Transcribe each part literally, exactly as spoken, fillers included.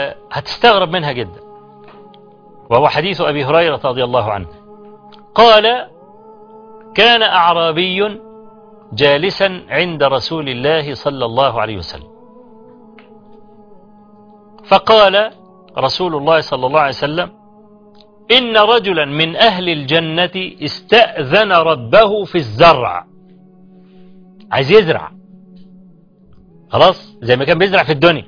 وهتستغرب منها جدا، وهو حديث أبي هريرة رضي الله عنه قال: كان أعرابي جالسا عند رسول الله صلى الله عليه وسلم، فقال رسول الله صلى الله عليه وسلم: إن رجلا من أهل الجنة استأذن ربه في الزرع، عايز يزرع خلاص زي ما كان بيزرع في الدنيا،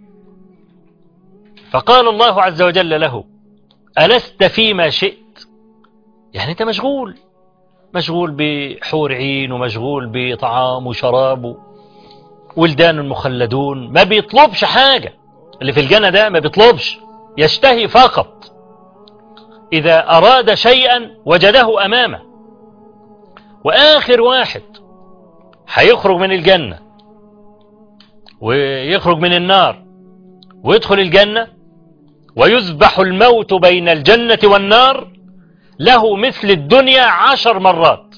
فقال الله عز وجل له: ألست فيما شئت؟ يعني أنت مشغول مشغول بحور عين ومشغول بطعام وشراب ولدان مخلدون، ما بيطلبش حاجة. اللي في الجنة ده ما بيطلبش، يشتهي فقط. إذا أراد شيئا وجده أمامه. وآخر واحد هيخرج من الجنة ويخرج من النار ويدخل الجنة ويذبح الموت بين الجنة والنار، له مثل الدنيا عشر مرات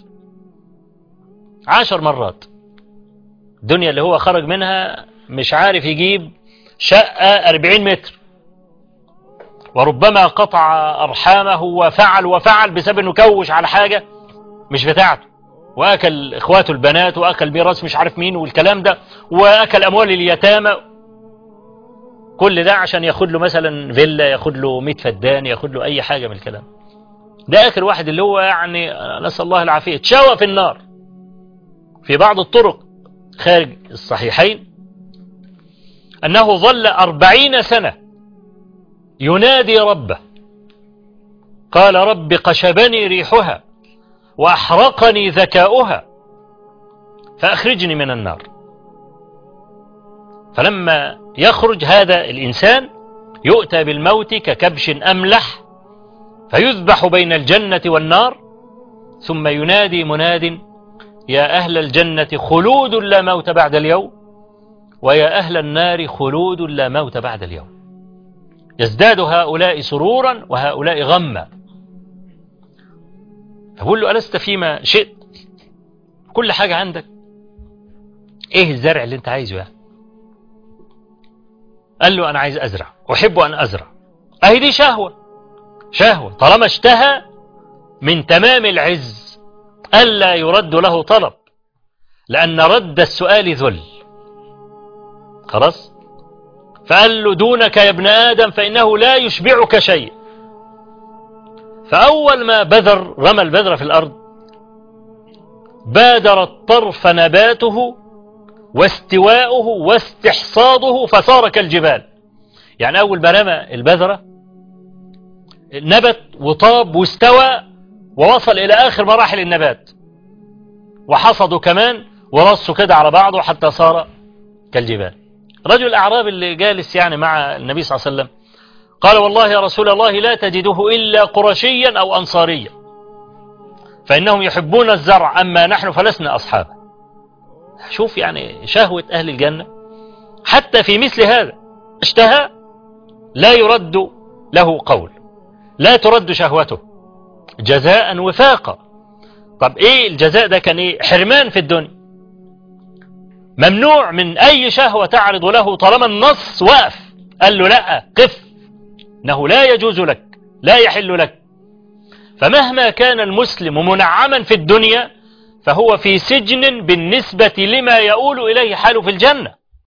عشر مرات. الدنيا اللي هو خرج منها مش عارف يجيب شقة أربعين متر، وربما قطع أرحامه وفعل وفعل بسبب أنه كوش على حاجة مش بتاعته، وأكل إخواته البنات وأكل ميراث مش عارف مين والكلام ده، وأكل أموال اليتامى، كل ده عشان ياخد له مثلا فيلا، ياخد له مئة فدان، ياخد له أي حاجة من الكلام ده. آخر واحد اللي هو يعني نسأل الله العافية تشوى في النار. في بعض الطرق خارج الصحيحين أنه ظل أربعين سنة ينادي ربه، قال: رب قشبني ريحها وأحرقني ذكاؤها فأخرجني من النار. فلما يخرج هذا الإنسان يؤتى بالموت ككبش أملح فيذبح بين الجنة والنار، ثم ينادي مناد: يا أهل الجنة خلود لا موت بعد اليوم، ويا أهل النار خلود لا موت بعد اليوم. يزداد هؤلاء سرورا وهؤلاء غما. فقول له: ألست فيما شئت؟ كل حاجة عندك، إيه الزرع اللي أنت عايزه يعني؟ قال له: أنا عايز أزرع، أحب أن أزرع. أهي دي شهوة شهوة طالما اشتهى من تمام العز ألا يرد له طلب، لأن رد السؤال ذل. خلاص. فقال له: دونك يا ابن آدم فإنه لا يشبعك شيء. فأول ما بذر رمى البذرة في الأرض بادر الطرف نباته واستواؤه واستحصاده فصار كالجبال. يعني أول ما رمى البذرة نبت وطاب واستوى ووصل إلى آخر مراحل النبات، وحصدوا كمان ورصوا كده على بعضه حتى صار كالجبال. رجل الأعراب اللي جالس يعني مع النبي صلى الله عليه وسلم قال: والله يا رسول الله لا تجده إلا قرشيا أو أنصاريا، فإنهم يحبون الزرع، أما نحن فلسنا أصحابه. شوف يعني شهوة أهل الجنة حتى في مثل هذا اشتهى لا يرد له قول، لا ترد شهوته، جزاء وفاقا. طب ايه الجزاء ده؟ كان ايه؟ حرمان في الدنيا، ممنوع من اي شهوة تعرض له طالما النص وقف قال له لا قف، انه لا يجوز لك، لا يحل لك. فمهما كان المسلم منعما في الدنيا فهو في سجن بالنسبة لما يؤول إليه حاله في الجنة.